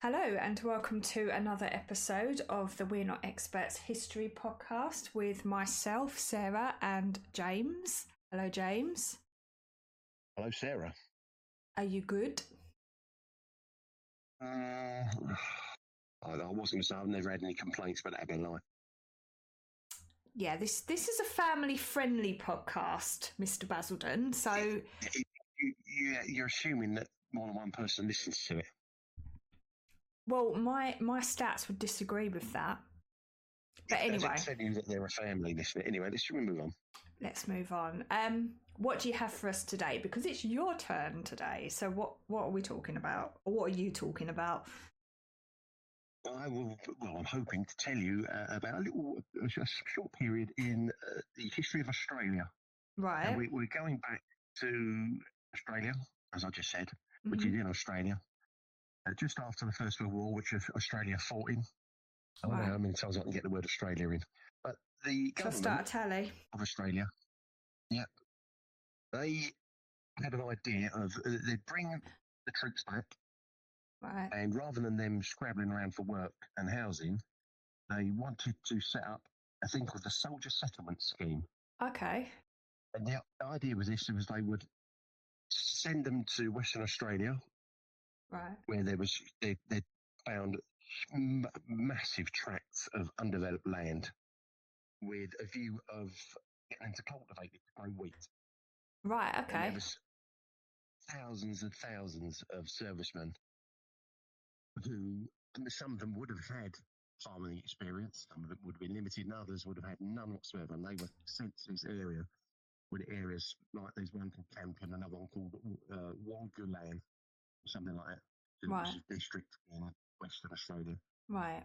Hello, and welcome to another episode of the We're Not Experts History podcast with myself, Sarah, and James. Hello, James. Hello, Sarah. Are you good? I wasn't going to say I've never had any complaints, but that'd be a lie. Yeah, this is a family-friendly podcast, Mr. Basildon. So You're assuming that more than one person listens to it. well, my stats would disagree with that. But anyway, Does it tell you that they're a family listener? Anyway, let's move on. Let's move on. What do you have for us today? Because it's your turn today. So what are we talking about? Or what are you talking about? I'm hoping to tell you about a short period in the history of Australia. Right. And we're going back to Australia, as I just said, which is in Australia, just after the First World War, which Australia fought in. I don't know how many times I can get the word Australia in. But the government of Australia, they had an idea of they'd bring the troops back. Right. And rather than them scrabbling around for work and housing, they wanted to set up a thing called the Soldier Settlement Scheme. Okay. And the idea with this was they would send them to Western Australia, right, where they'd found massive tracts of undeveloped land with a view of getting them to cultivate it to grow wheat. Right, okay. And there was thousands and thousands of servicemen who, some of them would have had farming experience, some of it would have been limited, and others would have had none whatsoever. And they were sent to this area, with areas like there's one called Campion, another one called Wongulan, or something like that, which is a district in Western Australia. Right.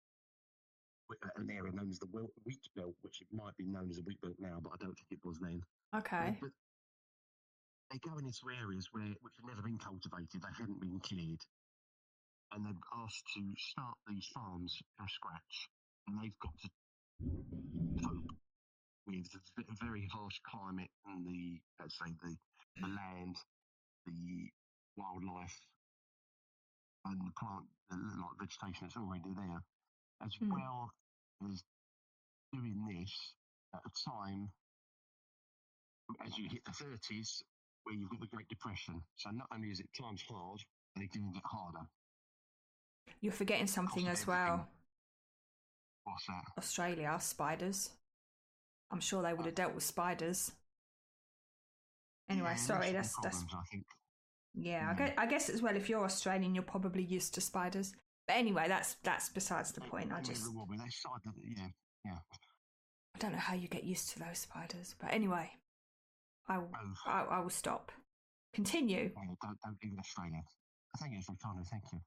An area known as the Wheat Belt, which it might be known as a Wheat Belt now, but I don't think it was then. Okay. But they go into areas which had never been cultivated, they hadn't been cleared, and they're asked to start these farms from scratch, and they've got to cope with the very harsh climate and the land, the wildlife, and the plant, like vegetation that's already there, as well as doing this at a time as you hit the 30s, where you've got the Great Depression. So not only is it times hard, they're doing it harder. You're forgetting something as well. What's that? Australia, spiders. I'm sure they would have dealt with spiders. Anyway, sorry, that's I think. Yeah, I guess as well. If you're Australian, you're probably used to spiders. But anyway, that's besides the point. I don't know how you get used to those spiders, but anyway, I will stop. Continue. Don't leave Australia. Thank you, Ricardo. Thank you.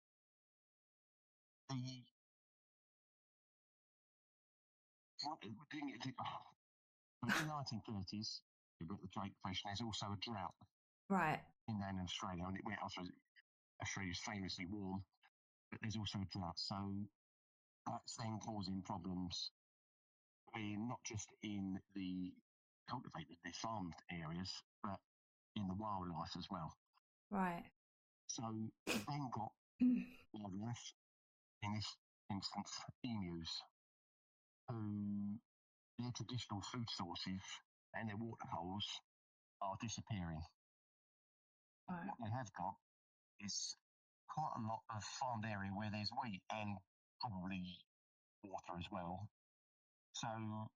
In the 1930s, you've got the Great Depression. There's also a drought. Right. In Australia, and it went after Australia's famously warm, but there's also a drought. So that's then causing problems not just in the cultivated, the farmed areas, but in the wildlife as well. Right. So you've then got wildlife, in this instance, emus, who their traditional food sources and their water holes are disappearing. Right. What they have got is quite a lot of farmed area where there's wheat and probably water as well. So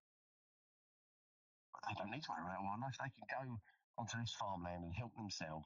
they don't need to worry about wildlife. They can go onto this farmland and help themselves.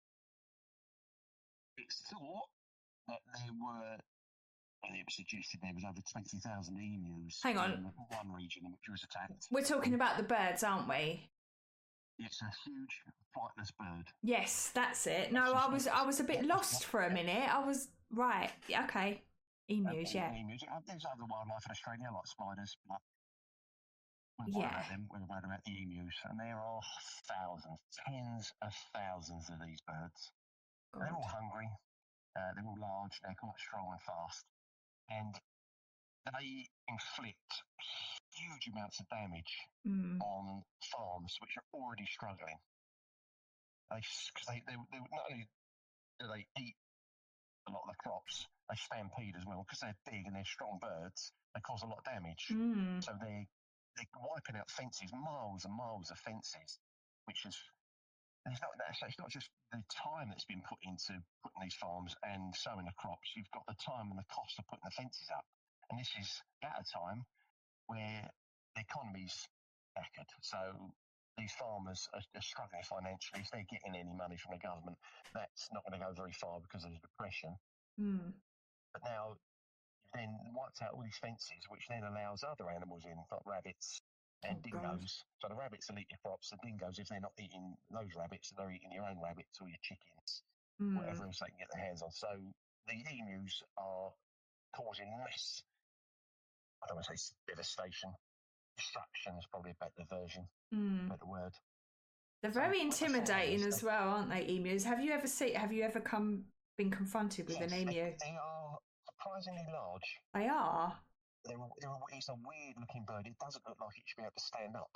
It's thought that there were, and it was suggested there was over 20,000 emus in one region in which was attacked. We're talking about the birds, aren't we? It's a huge flightless bird. Yes, that's it. No, I was a bit lost for a minute. I was right. Okay. Emus, yeah. Emus. There's other wildlife in Australia like spiders, but we're worried about the emus. And there are thousands, tens of thousands of these birds. God. They're all hungry. They're all large. They're quite strong and fast. And they inflict huge amounts of damage on farms which are already struggling. They not only do they eat a lot of the crop, crops, they stampede as well because they're big and they're strong birds. They cause a lot of damage. Mm. So they're wiping out fences, miles and miles of fences, which is. It's not just the time that's been put into putting these farms and sowing the crops. You've got the time and the cost of putting the fences up. And this is at a time where the economy's knackered. So these farmers are struggling financially. If they're getting any money from the government, that's not going to go very far because of the depression. Mm. But now you've then wiped out all these fences, which then allows other animals in, like rabbits and dingoes. So the rabbits will eat your crops. The dingoes, if they're not eating those rabbits, they're eating your own rabbits or your chickens, whatever else they can get their hands on. So the emus are causing mass, I don't want to say devastation, destruction is probably a better version, better word. They're very intimidating as well, aren't they, emus? Have you ever been confronted with an emu? They are surprisingly large. They are? It's a weird looking bird. It doesn't look like it should be able to stand up.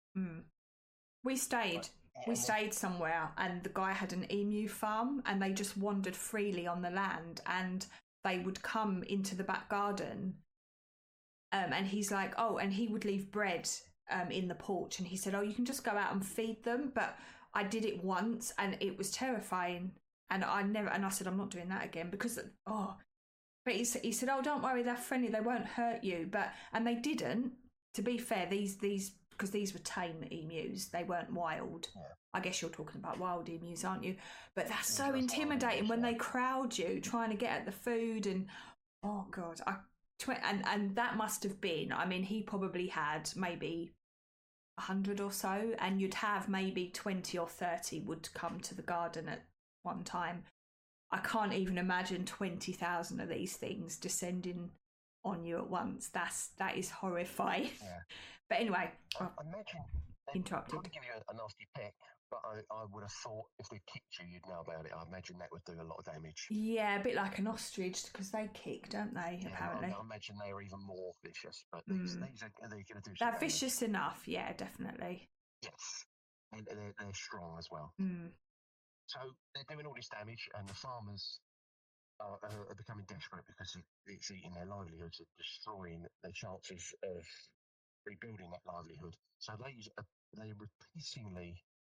We stayed somewhere and the guy had an emu farm and they just wandered freely on the land and they would come into the back garden and he's like, and he would leave bread in the porch and he said, you can just go out and feed them. But I did it once and it was terrifying and I said, I'm not doing that again because but he said, don't worry, they're friendly, they won't hurt you. And they didn't. To be fair, these because these were tame emus, they weren't wild. Yeah. I guess you're talking about wild emus, aren't you? But that's so intimidating when they crowd you trying to get at the food and oh god, and that must have been. I mean, he probably had maybe 100 or so, and you'd have maybe 20 or 30 would come to the garden at one time. I can't even imagine 20,000 of these things descending on you at once. That is horrifying. Yeah. But anyway, I imagine interrupted. Probably give you a nasty peck, but I would have thought if they kicked you, you'd know about it. I imagine that would do a lot of damage. Yeah, a bit like an ostrich because they kick, don't they? Yeah, apparently, I imagine they are even more vicious. But these are going to do. They're vicious enough, yeah, definitely. Yes, and they're strong as well. So they're doing all this damage, and the farmers are becoming desperate because it's eating their livelihoods, destroying their chances of rebuilding that livelihood. So they repeatedly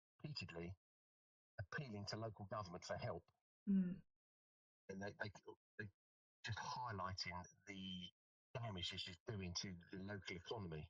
appealing to local government for help, and they just highlighting the damage this is doing to the local economy.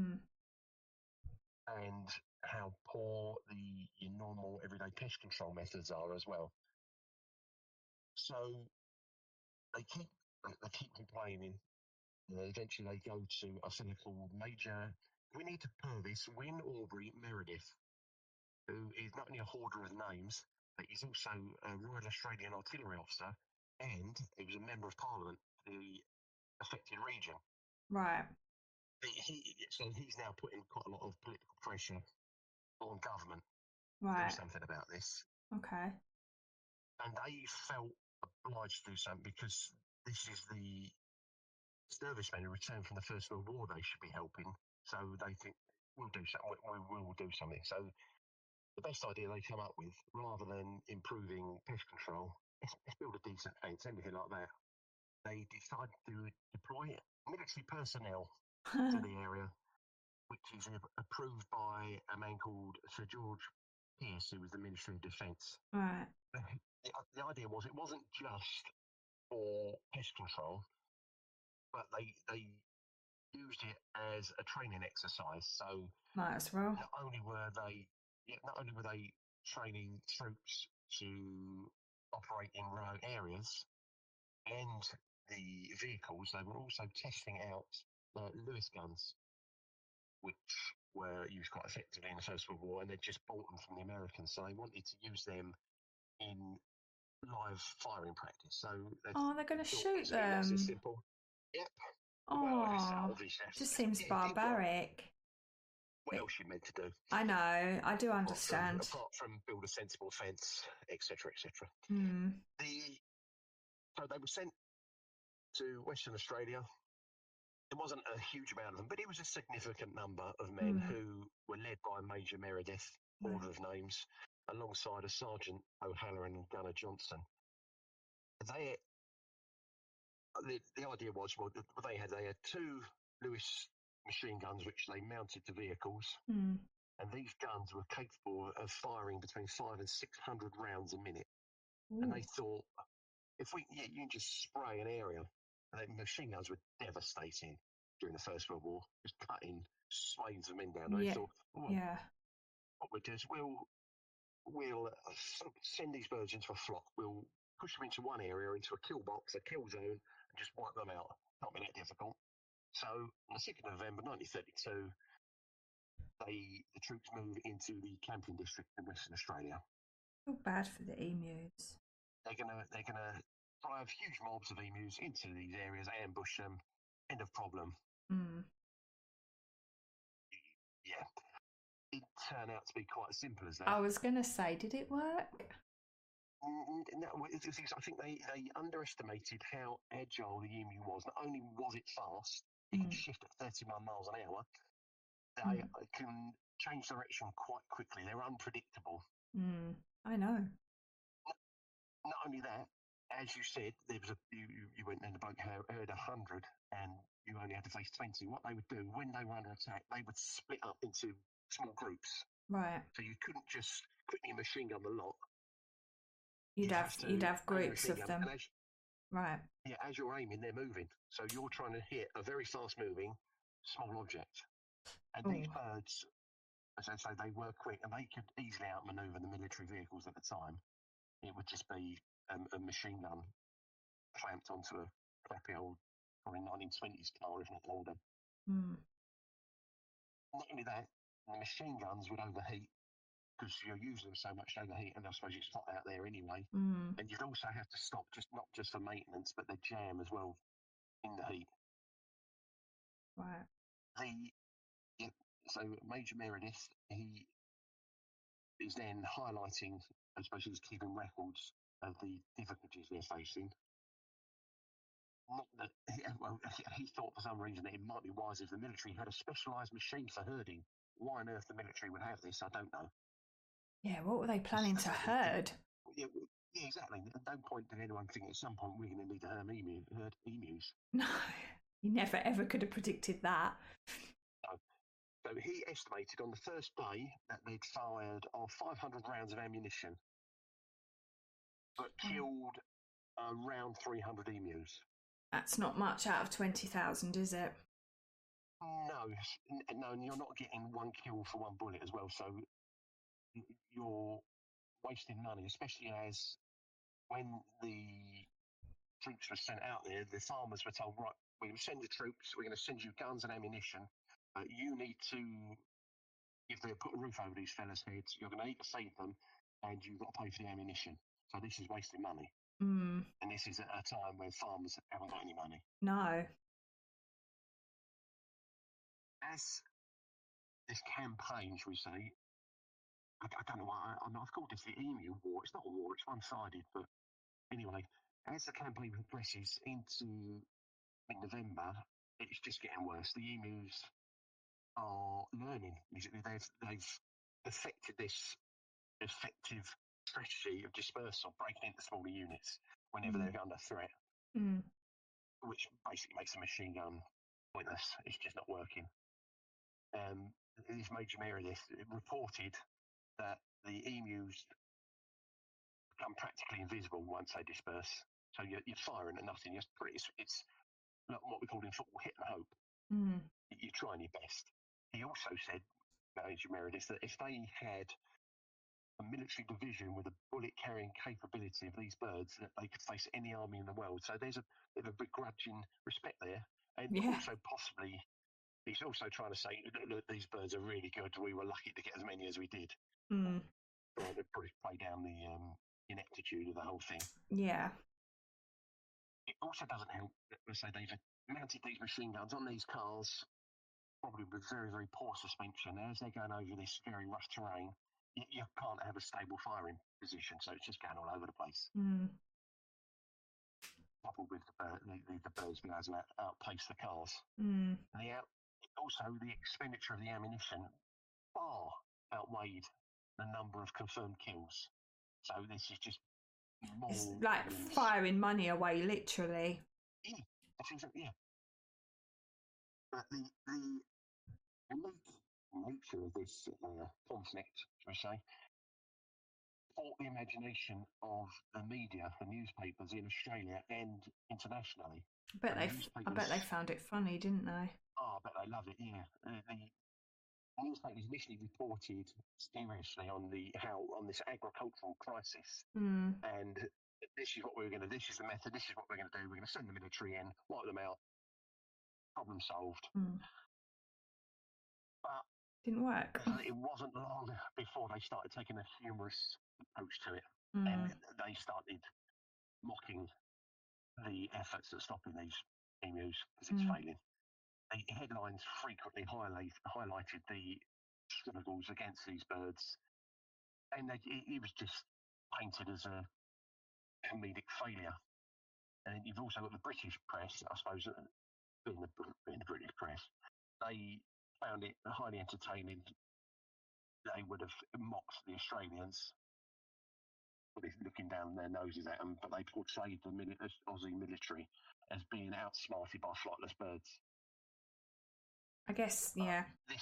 And how poor your normal everyday pest control methods are as well. So they keep complaining. Eventually they go to a thing called Major. We need to Purvis Wyn Aubrey Meredith, who is not only a hoarder of names, but he's also a Royal Australian Artillery officer, and he was a member of Parliament for the affected region. Right. So he's now putting quite a lot of political pressure on government to do something about this. Okay. And they felt obliged to do something because this is the servicemen who returned from the First World War they should be helping. So they think we'll do something. We will do something. So the best idea they come up with, rather than improving pest control, let's build a decent fence, anything like that. They decide to deploy military personnel to the area, which is approved by a man called Sir George Pearce, who was the Ministry of Defence. Right. The idea was it wasn't just for pest control, but they used it as a training exercise. So might as well. Not only were they training troops to operate in remote areas and the vehicles, they were also testing out Lewis guns, which were used quite effectively in the First World War, and they'd just bought them from the Americans, so they wanted to use them in live firing practice. So they're going to shoot them. Nice and simple. Yep. Just seems barbaric. What else you meant to do? I know, I do understand. Apart from build a sensible fence, etc., etc. So they were sent to Western Australia. There wasn't a huge amount of them, but it was a significant number of men who were led by Major Meredith, order of names, alongside a Sergeant O'Halloran and Gunner Johnson. They the idea was, well, they had two Lewis machine guns which they mounted to vehicles, Mm. and these guns were capable of firing between 500 and 600 rounds a minute. Ooh. And they thought, if you can just spray an area, machine guns were devastating during the First World War, just cutting swathes of men down. They thought, well, what we'll do is we'll send these birds into a flock. We'll push them into one area, into a kill box, a kill zone, and just wipe them out. Not be that difficult. So on the 2nd of November 1932, the troops move into the camping district in Western Australia. Feel bad for the emus. They're gonna drive huge mobs of emus into these areas, ambush them. End of problem. Mm. Yeah, it turned out to be quite as simple as that. I was gonna say, did it work? No, I think they underestimated how agile the emu was. Not only was it fast, it can shift at 31 miles an hour. They can change direction quite quickly. They're unpredictable. I know. Not only that, as you said, there was you went in the boat, heard 100, and you only had to face 20. What they would do when they were under attack, they would split up into small groups. Right. So you couldn't just quickly machine gun the lot. You'd have groups of them. Right. Yeah, as you're aiming, they're moving. So you're trying to hit a very fast-moving small object. And these birds, as I say, they were quick, and they could easily outmaneuver the military vehicles at the time. It would just be a machine gun clamped onto a crappy old, probably 1920s car, if not older. Not only that, the machine guns would overheat, because you're using them so much to overheat, and I suppose it's hot out there anyway. And you'd also have to stop, not just for maintenance, but the jam as well in the heat. Right. So Major Meredith, he is then highlighting, I suppose he's keeping records of the difficulties they're facing. Not that he thought for some reason that it might be wise if the military had a specialised machine for herding. Why on earth the military would have this, I don't know. Yeah, what were they planning to herd? Yeah, exactly. At no point did anyone think at some point we're going to need to herd emus. No, you never ever could have predicted that. No. So he estimated on the first day that they'd fired off 500 rounds of ammunition, but killed around 300 emus. That's not much out of 20,000, is it? No, and you're not getting one kill for one bullet as well, so you're wasting money, especially as when the troops were sent out there, the farmers were told, right, we're going to send the troops, we're going to send you guns and ammunition, you need to, if they put a roof over these fellas' heads, you're going to need to feed them, and you've got to pay for the ammunition. So this is wasting money. And this is at a time where farmers haven't got any money. No. As this campaign, shall we say, I don't know why I've called this the Emu War. It's not a war, it's one-sided, but anyway, as the campaign progresses into mid-November, it's just getting worse. The emus are learning. They've affected this effective strategy of dispersal, breaking into smaller units whenever they're under threat, which basically makes the machine gun pointless. It's just not working. This Major Meredith reported that the emus become practically invisible once they disperse. So you're firing at nothing. It's what we call in football hit and hope. You're trying your best. He also said, Major Meredith, that if they had a military division with a bullet-carrying capability of these birds, that they could face any army in the world. So there's a bit of a begrudging respect there. And also possibly, he's also trying to say, look, these birds are really good. We were lucky to get as many as we did. Trying to play down the ineptitude of the whole thing. Yeah. It also doesn't help that, let's say, they've mounted these machine guns on these cars, probably with very, very poor suspension. As they're going over this very rough terrain, you can't have a stable firing position, so it's just going all over the place. Coupled with the birds being able to outpace the cars. Also, the expenditure of the ammunition far outweighed the number of confirmed kills. So this is just more... It's like firing money away, literally. Yeah, that's exactly, yeah. But the nature of this conflict, shall we say, caught the imagination of the media, the newspapers in Australia and internationally. I bet they found it funny, didn't they? Oh, I bet they loved it. Yeah, the newspapers initially reported seriously on this agricultural crisis, and this is what we're going to. This is the method. This is what we're going to do. We're going to send the military in, wipe them out. Problem solved. But didn't work. It wasn't long before they started taking a humorous approach to it, and they started mocking the efforts at stopping these emus because it's failing. The headlines frequently highlighted the struggles against these birds, and it was just painted as a comedic failure. And you've also got the British press, I suppose, being the British press, they found it highly entertaining. They would have mocked the Australians, looking down their noses at them, but they portrayed the Aussie military as being outsmarted by flightless birds. I guess, yeah.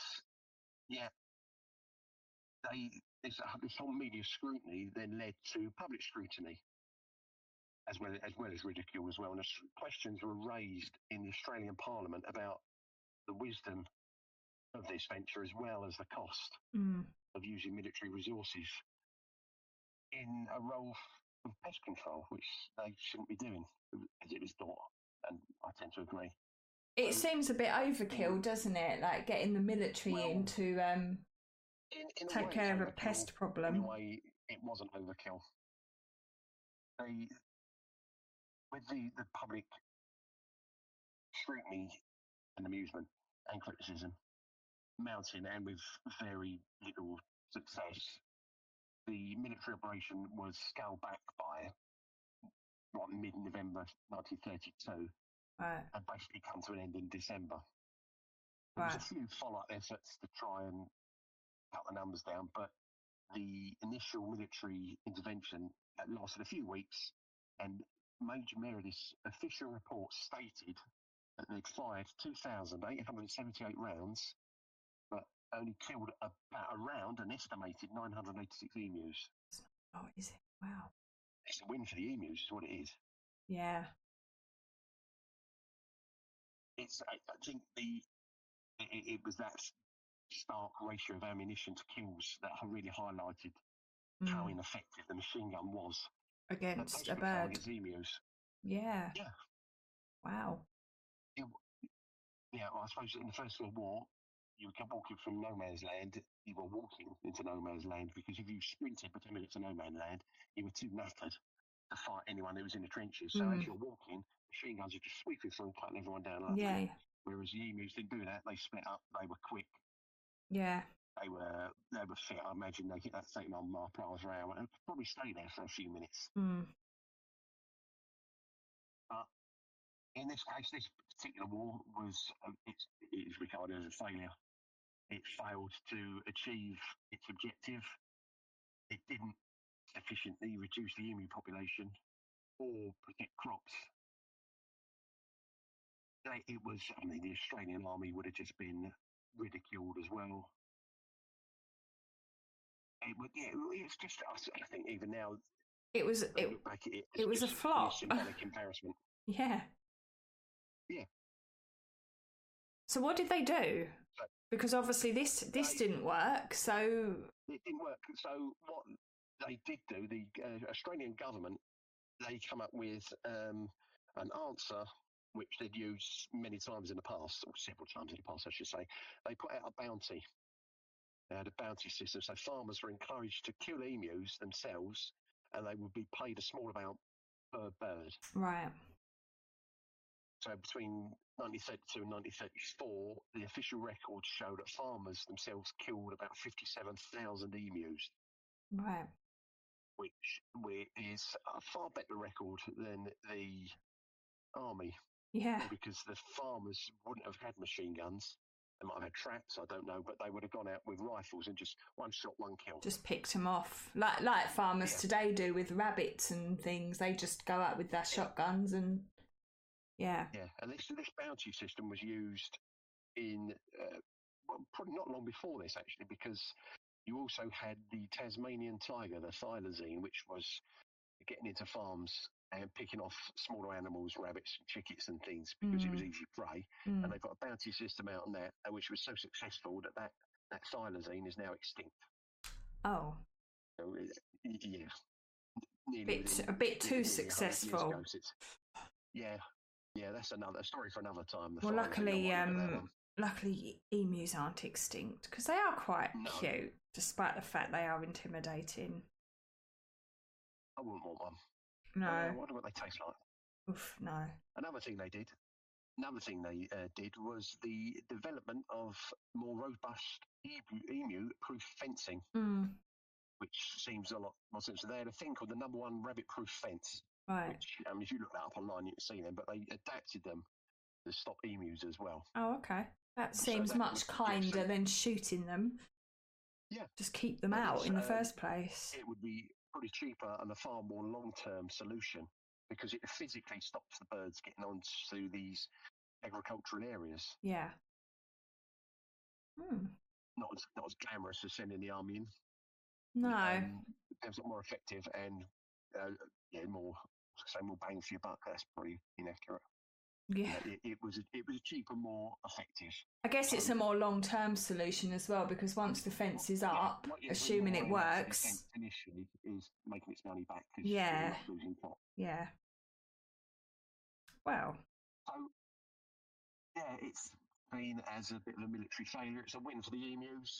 This whole media scrutiny then led to public scrutiny, as well as ridicule as well. And questions were raised in the Australian Parliament about the wisdom of this venture, as well as the cost of using military resources in a role of pest control, which they shouldn't be doing, as it was thought. And I tend to agree. It seems a bit overkill, doesn't it? Like getting the military in to take care of a pest problem. In a way, it wasn't overkill. With the public scrutiny and amusement and criticism mounting, and with very little success, the military operation was scaled back by mid-November 1932, and basically come to an end in December. There was a few follow-up efforts to try and cut the numbers down, but the initial military intervention lasted a few weeks, and Major Meredith's official report stated that they'd fired 2,878 rounds, but only killed around an estimated 986 emus. Oh, is it? Wow. It's a win for the emus, is what it is. Yeah. I think it was that stark ratio of ammunition to kills that really highlighted how ineffective the machine gun was against a bird. Against emus. Yeah. Yeah. Wow. Well, I suppose in the First World War, you were walking from no man's land. You were walking into no man's land, because if you sprinted between minutes to no man's land, you were too knackered to fight anyone who was in the trenches. So as you're walking, machine guns are just sweeping through and cutting everyone down. Yeah. Whereas the emus didn't do that. They split up. They were quick. Yeah. They were fit. I imagine they hit that 39 mile per hour and probably stay there for a few minutes. But in this case, this particular war is regarded as a failure. It failed to achieve its objective. It didn't sufficiently reduce the emu population or protect crops. The Australian army would have just been ridiculed as well. It's just, I think even now, it was a flop. A symbolic embarrassment. Yeah. Yeah. So what did they do? Because obviously this didn't work. So it didn't work. So what they did do, the Australian government, they come up with an answer which they'd used many times in the past, or several times in the past, I should say. They put out a bounty. They had a bounty system, so farmers were encouraged to kill emus themselves, and they would be paid a small amount per bird. Right. So between 1932 and 1934, the official records show that farmers themselves killed about 57,000 emus. Right. Which is a far better record than the army. Yeah. Because the farmers wouldn't have had machine guns. They might have had traps, I don't know, but they would have gone out with rifles and just one shot, one kill. Just picked them off. Like farmers today do with rabbits and things. They just go out with their shotguns and Yeah. Yeah, and this bounty system was used in well, probably not long before this actually, because you also had the Tasmanian tiger, the thylacine, which was getting into farms and picking off smaller animals, rabbits, and chickens and things, because it was easy prey. And they've got a bounty system out on that, which was so successful that thylacine is now extinct. Oh. So, yeah, A bit too successful. Ago, yeah, that's another story for another time. Well, luckily emus aren't extinct because they are quite cute, despite the fact they are intimidating. I wouldn't want one. No. I wonder what they taste like. Oof, no. Another thing they did was the development of more robust emu-proof fencing, which seems a lot more sense. They had a thing called the number one rabbit-proof fence, right? Which, if you look that up online, you can see them, but they adapted them to stop emus as well. Oh, okay. That seems much kinder than shooting them. Yeah. Just keep them out in the first place. It would be probably cheaper and a far more long-term solution because it physically stops the birds getting onto these agricultural areas. Yeah. Not as glamorous as sending the army in. No. It's more effective and more bang for your buck. That's pretty inaccurate. Yeah. It was cheaper, more effective. I guess it's a more long-term solution as well, because once the fence is up, assuming it works, initially is making its money back. Yeah. Not losing pot. Yeah. Well. So, yeah, it's been as a bit of a military failure. It's a win for the emus.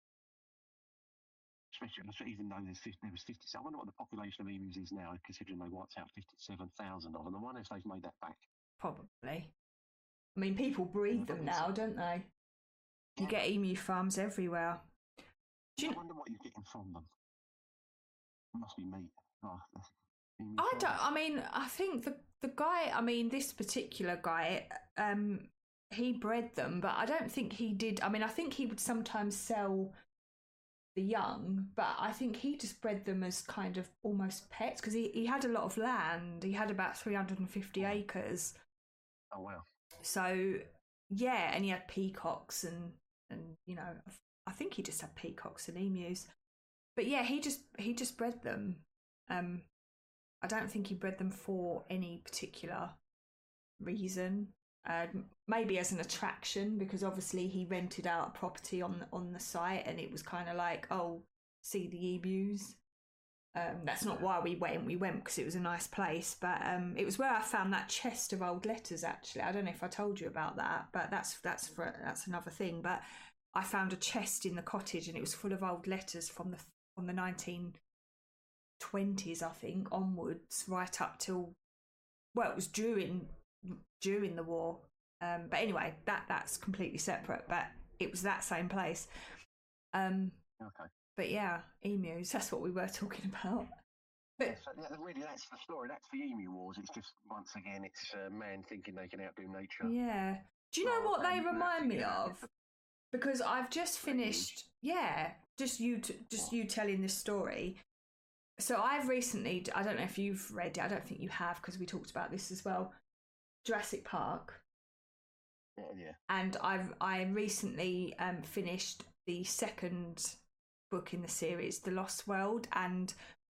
Especially, even though there was 50. I wonder what the population of emus is now, considering they wiped out 57,000 of them. I wonder if they've made that back. Probably. I mean, people breed them now, don't they? You get emu farms everywhere. I wonder what you're getting from them. It must be meat. I think the guy, this particular guy, he bred them, but I don't think he did. I think he would sometimes sell the young, but I think he just bred them as kind of almost pets because he had a lot of land. He had about 350 acres. Oh, wow. So, yeah, and he had peacocks and I think he just had peacocks and emus. But yeah, he just bred them. I don't think he bred them for any particular reason. Maybe as an attraction, because obviously he rented out a property on the site, and it was kind of like, oh, see the emus. That's not why we went. We went because it was a nice place, but it was where I found that chest of old letters. Actually, I don't know if I told you about that, but that's another thing. But I found a chest in the cottage, and it was full of old letters from the 1920s, I think, onwards, right up till it was during the war. But anyway, that's completely separate. But it was that same place. Okay. But yeah, emus, that's what we were talking about. But really, that's the story. That's the emu wars. It's just, once again, it's man thinking they can outdo nature. Yeah. Do you know what they remind me of? Because I've just finished. Yeah, just you telling this story. So I've recently, I don't know if you've read it. I don't think you have, because we talked about this as well. Jurassic Park. Yeah. And I recently finished the second book in the series, The Lost World, and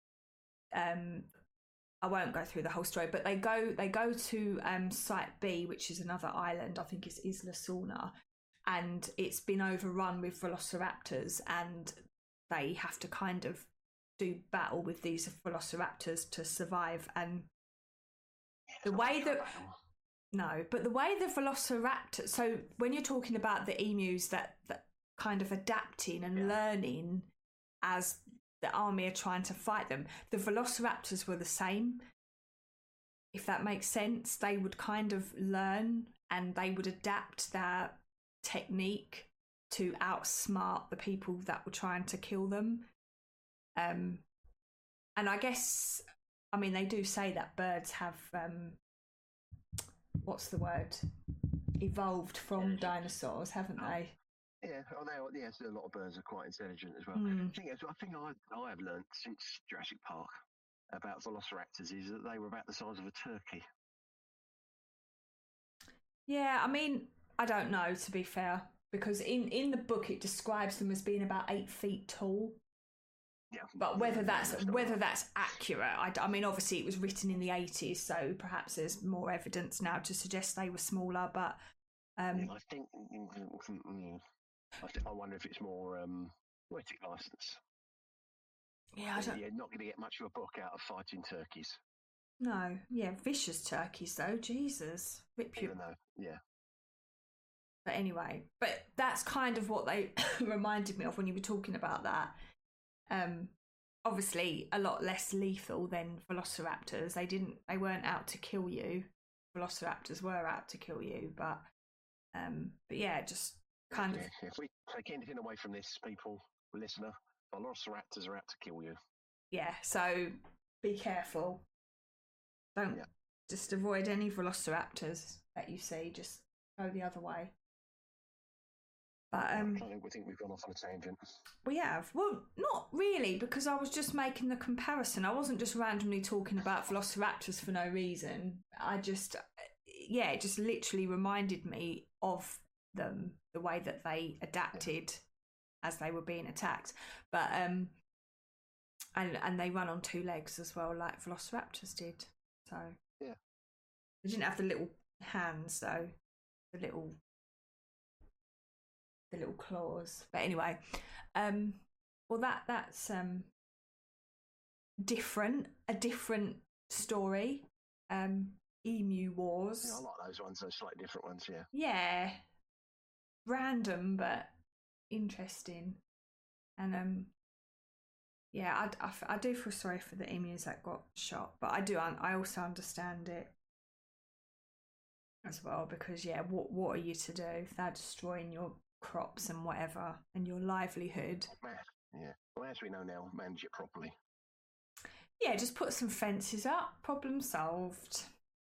I won't go through the whole story, but they go to Site B, which is another island. I think it's Isla Sorna, and it's been overrun with velociraptors, and they have to kind of do battle with these velociraptors to survive. And the way the velociraptor, so when you're talking about the emus that kind of adapting and learning as the army are trying to fight them, the velociraptors were the same, if that makes sense. They would kind of learn and they would adapt their technique to outsmart the people that were trying to kill them. And I guess, they do say that birds have what's the word, evolved from dinosaurs, haven't they? Yeah, so a lot of birds are quite intelligent as well. I think I have learnt since Jurassic Park about velociraptors is that they were about the size of a turkey. Yeah, I mean, I don't know, to be fair, because in the book it describes them as being about 8 feet tall. Yeah. But whether Yeah, that's accurate, I mean, obviously it was written in the 80s, so perhaps there's more evidence now to suggest they were smaller. But I think I wonder if it's more poetic license. yeah, You're not going to get much of a book out of fighting turkeys. No, yeah, vicious turkeys though. Jesus, rip you. Even though, yeah. But anyway, but that's kind of what they reminded me of when you were talking about that. Obviously a lot less lethal than velociraptors. They weren't out to kill you. Velociraptors were out to kill you, but yeah, just kind of. If we take anything away from this, people, listener, velociraptors are out to kill you. Yeah, so be careful. Don't just avoid any velociraptors that you see. Just go the other way. But I think we've gone off on a tangent. We have. Well, not really, because I was just making the comparison. I wasn't just randomly talking about velociraptors for no reason. It just literally reminded me of them, the way that they adapted as they were being attacked. But and they run on 2 legs as well, like velociraptors did. So yeah, they didn't have the little hands though, the little claws. But anyway, well that's a different story. Emu Wars. Yeah, I like those ones, those slightly different ones. Yeah, random but interesting. And yeah, I do feel sorry for the emus that got shot, but I also understand it as well, because yeah, what are you to do if they're destroying your crops and whatever and your livelihood? Yeah, well, as we know now, manage it properly. Yeah, just put some fences up, problem solved.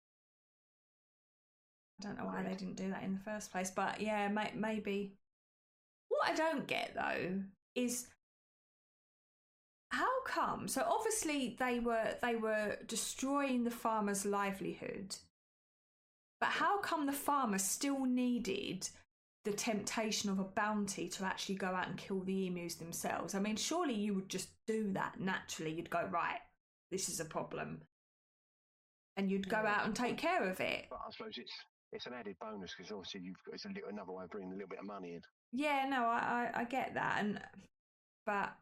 I don't know why they didn't do that in the first place, but yeah, maybe. What I don't get though is how come? So obviously they were destroying the farmer's livelihood, but how come the farmer still needed the temptation of a bounty to actually go out and kill the emus themselves? I mean, surely you would just do that naturally. You'd go, right, this is a problem, and you'd go out and take care of it. But I suppose it's an added bonus, because obviously it's another way of bringing a little bit of money in. Yeah, no, I get that, but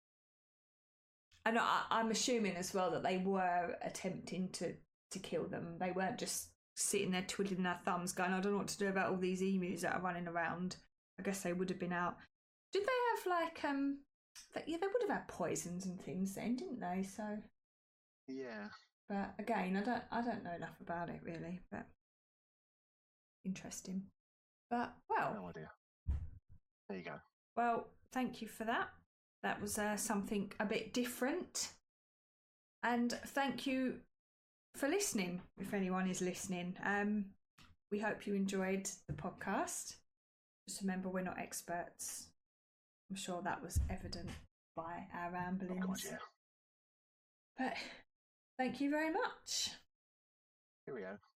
I'm assuming as well that they were attempting to kill them. They weren't just sitting there twiddling their thumbs going, I don't know what to do about all these emus that are running around. I guess they would have been out. Did they have they would have had poisons and things then, didn't they? So yeah. But again, I don't know enough about it really, but interesting. But well, no idea. There you go. Well, thank you for that. That was something a bit different. And thank you for listening, if anyone is listening. We hope you enjoyed the podcast. Just remember, we're not experts. I'm sure that was evident by our ramblings. Oh God, yeah. But thank you very much. Here we go.